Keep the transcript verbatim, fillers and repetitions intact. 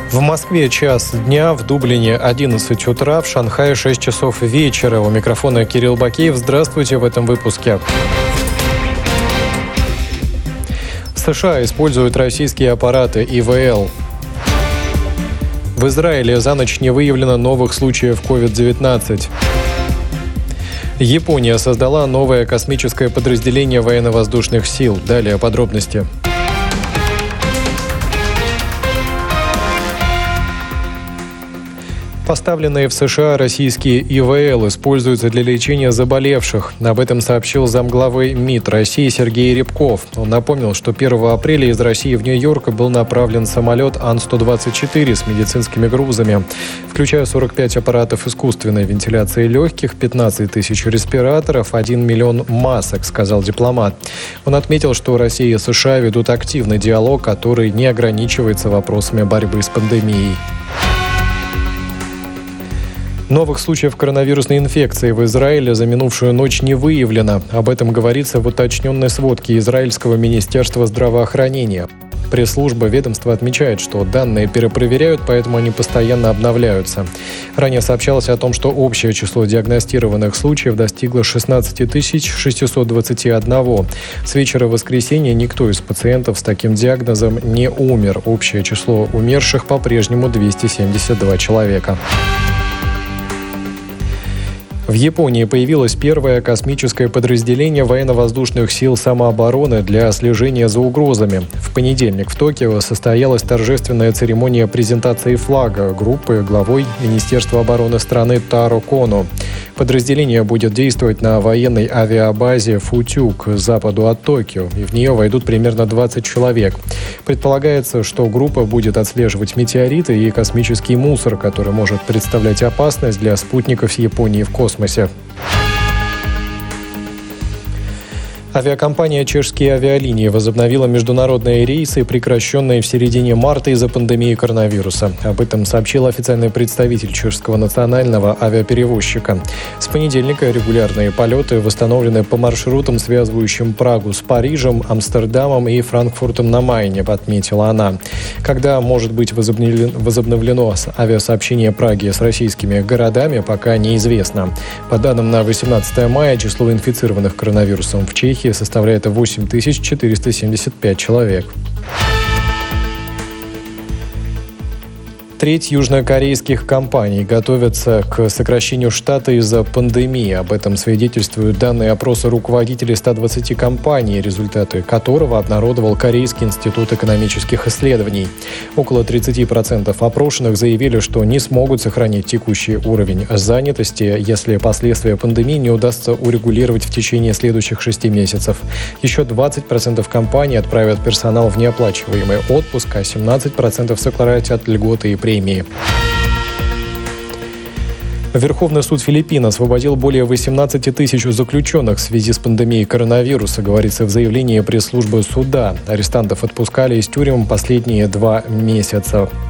В Москве час дня, в Дублине одиннадцать утра, в Шанхае шесть часов вечера. У микрофона Кирилл Бакеев. Здравствуйте в этом выпуске. США используют российские аппараты И В Л. В Израиле за ночь не выявлено новых случаев ковид девятнадцать. Япония создала новое космическое подразделение военно-воздушных сил. Далее подробности. Поставленные в США российские И В Л используются для лечения заболевших. Об этом сообщил замглавы МИД России Сергей Рябков. Он напомнил, что первого апреля из России в Нью-Йорк был направлен самолет Ан сто двадцать четыре с медицинскими грузами, включая сорок пять аппаратов искусственной вентиляции легких, пятнадцать тысяч респираторов, один миллион масок, сказал дипломат. Он отметил, что Россия и США ведут активный диалог, который не ограничивается вопросами борьбы с пандемией. Новых случаев коронавирусной инфекции в Израиле за минувшую ночь не выявлено. Об этом говорится в уточненной сводке Израильского министерства здравоохранения. Пресс-служба ведомства отмечает, что данные перепроверяют, поэтому они постоянно обновляются. Ранее сообщалось о том, что общее число диагностированных случаев достигло шестнадцать тысяч шестьсот двадцать один. С вечера воскресенья никто из пациентов с таким диагнозом не умер. Общее число умерших по-прежнему двести семьдесят два человека. В Японии появилось первое космическое подразделение военно-воздушных сил самообороны для слежения за угрозами. В понедельник в Токио состоялась торжественная церемония презентации флага группы главой Министерства обороны страны Таро Коно. Подразделение будет действовать на военной авиабазе Футю к западу от Токио, и в нее войдут примерно двадцать человек. Предполагается, что группа будет отслеживать метеориты и космический мусор, который может представлять опасность для спутников с Японии в космосе. Авиакомпания «Чешские авиалинии» возобновила международные рейсы, прекращенные в середине марта из-за пандемии коронавируса. Об этом сообщил официальный представитель чешского национального авиаперевозчика. С понедельника регулярные полеты восстановлены по маршрутам, связывающим Прагу с Парижем, Амстердамом и Франкфуртом на Майне, отметила она. Когда может быть возобновлено, возобновлено авиасообщение Праги с российскими городами, пока неизвестно. По данным на восемнадцатое мая, число инфицированных коронавирусом в Чехии составляет восемь тысяч четыреста семьдесят пять человек. Треть южнокорейских компаний готовятся к сокращению штата из-за пандемии. Об этом свидетельствуют данные опроса руководителей ста двадцати компаний, результаты которого обнародовал Корейский институт экономических исследований. Около тридцати процентов опрошенных заявили, что не смогут сохранить текущий уровень занятости, если последствия пандемии не удастся урегулировать в течение следующих шести месяцев. Еще двадцать процентов компаний отправят персонал в неоплачиваемый отпуск, а семнадцать процентов сократят льготы и премии. Верховный суд Филиппин освободил более восемнадцати тысяч заключенных в связи с пандемией коронавируса, говорится в заявлении пресс-службы суда. Арестантов отпускали из тюрем последние два месяца.